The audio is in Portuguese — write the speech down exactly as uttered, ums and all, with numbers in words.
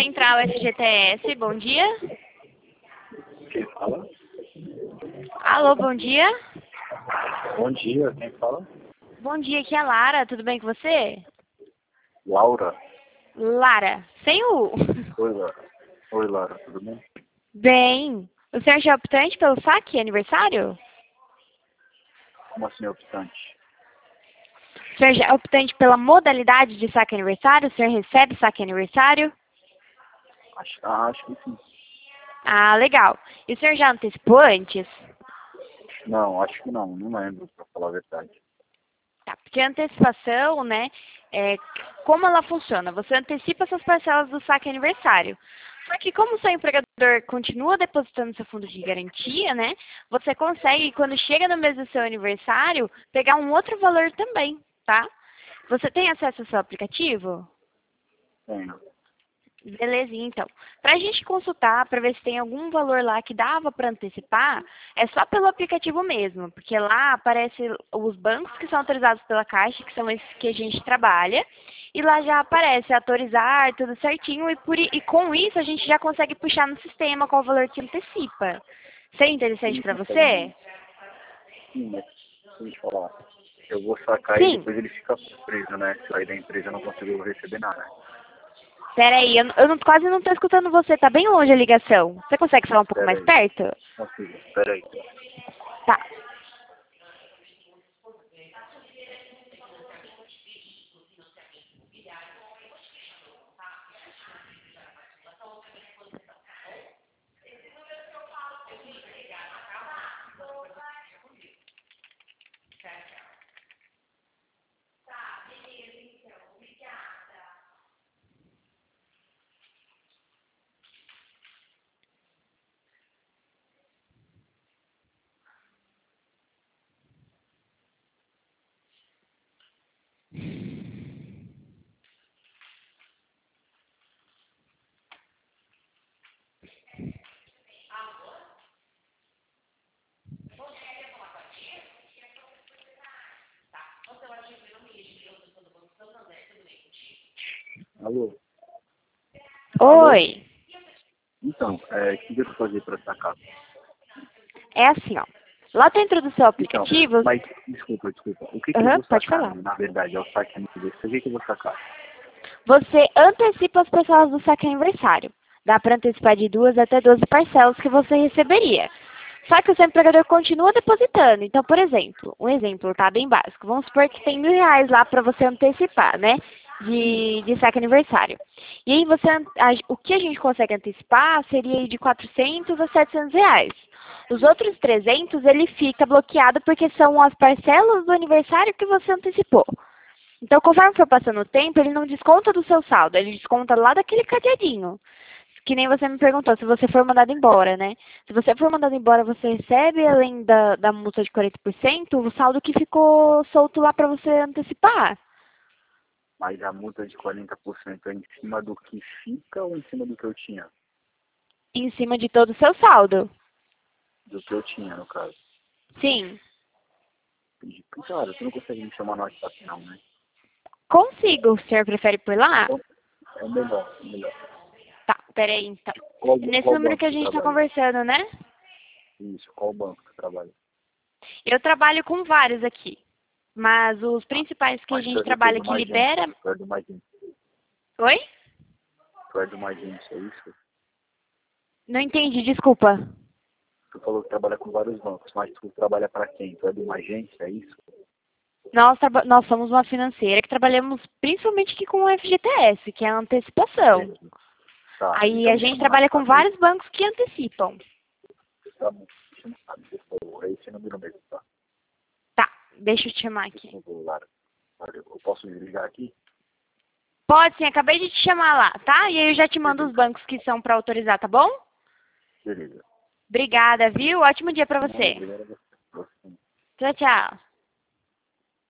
Central F G T S, bom dia. Quem fala? Alô, bom dia. Bom dia, quem fala? Bom dia, aqui é a Lara, tudo bem com você? Laura. Lara, sem o U. Oi, Lara. Oi, Lara, tudo bem? Bem. O senhor já é optante pelo saque aniversário? Como assim, optante? O senhor já é optante pela modalidade de saque aniversário? O senhor recebe saque aniversário? Acho, ah, acho que sim. Ah, legal. E o senhor já antecipou antes? Não, acho que não, não lembro, pra falar a verdade. Tá, porque a antecipação, né, é, como ela funciona? Você antecipa suas parcelas do saque aniversário. Só que como o seu empregador continua depositando seu fundo de garantia, né, você consegue, quando chega no mês do seu aniversário, pegar um outro valor também, tá? Você tem acesso ao seu aplicativo? Tenho. Belezinha, então. Para a gente consultar, para ver se tem algum valor lá que dava para antecipar, é só pelo aplicativo mesmo, porque lá aparece os bancos que são autorizados pela Caixa, que são esses que a gente trabalha, e lá já aparece autorizar, tudo certinho, e, por, e com isso a gente já consegue puxar no sistema qual o valor que antecipa. Seria interessante Sim, para consegue. você? Sim, mas deixa eu te falar. Eu vou sacar e Sim. depois ele fica preso, né? Sair da empresa eu não consigo receber nada. Peraí, eu, eu não- quase não estou escutando você, tá bem longe a ligação. Você consegue falar um pouco Espera mais aí. perto? Consigo. Espera aí. Tá. Alô? Alô? Oi. Então, é, o que eu devo fazer pra sacar? É assim, ó. Lá dentro do seu Então, aplicativo, mas, desculpa, desculpa. O que que eu aham, vou pode sacar, falar. né? Na verdade, é o saque aniversário. O que que eu vou sacar? Você antecipa as parcelas do saque aniversário. Dá para antecipar de duas até doze parcelas que você receberia. Só que o seu empregador continua depositando. Então, por exemplo, um exemplo, tá? Bem básico. Vamos supor que tem mil reais lá para você antecipar, né? De, de saque aniversário. E aí você, a- o que a gente consegue antecipar seria de quatrocentos a setecentos reais. Os outros trezentos, ele fica bloqueado porque são as parcelas do aniversário que você antecipou. Então, conforme for passando o tempo, ele não desconta do seu saldo, ele desconta lá daquele cadeadinho. Que nem você me perguntou, se você for mandado embora, né? Se você for mandado embora, você recebe, além da, da multa de quarenta por cento, o saldo que ficou solto lá para você antecipar. Mas a multa de quarenta por cento é em cima do que fica ou em cima do que eu tinha? Em cima de todo o seu saldo. Do que eu tinha, no caso. Sim. E, cara, você não consegue me chamar no WhatsApp não, né? Consigo. O senhor prefere por lá? Então, é melhor, é melhor. Tá, peraí então. Qual, É nesse qual número banco que a você gente está trabalha? conversando, né? Isso, qual banco você trabalha? Eu trabalho com vários aqui. Mas os Ah, principais que a mas tu gente é do quê? trabalha Do que mais gente. libera. Tu é do mais gente. Oi? Tu é do mais gente, é isso? Não entendi, desculpa. Tu falou que trabalha com vários bancos, mas tu trabalha para quem? Tu é do mais gente, é isso? Nós, traba- nós somos uma financeira que trabalhamos principalmente aqui com o F G T S, que é a antecipação. Entendi. Tá, Aí então a me gente chama no trabalha com WhatsApp aí. vários bancos que antecipam. Tá bom, me chama no WhatsApp, por favor. É esse número mesmo, tá? Tá, deixa eu te chamar Por aqui. favor, Lara. Valeu. Eu posso desligar aqui? Pode sim, acabei de te chamar lá, tá? E aí eu já te mando os Beleza. bancos que são para autorizar, tá bom? Beleza. Obrigada, viu? Ótimo dia para Não, você. obrigado a você. Você. Tchau, tchau.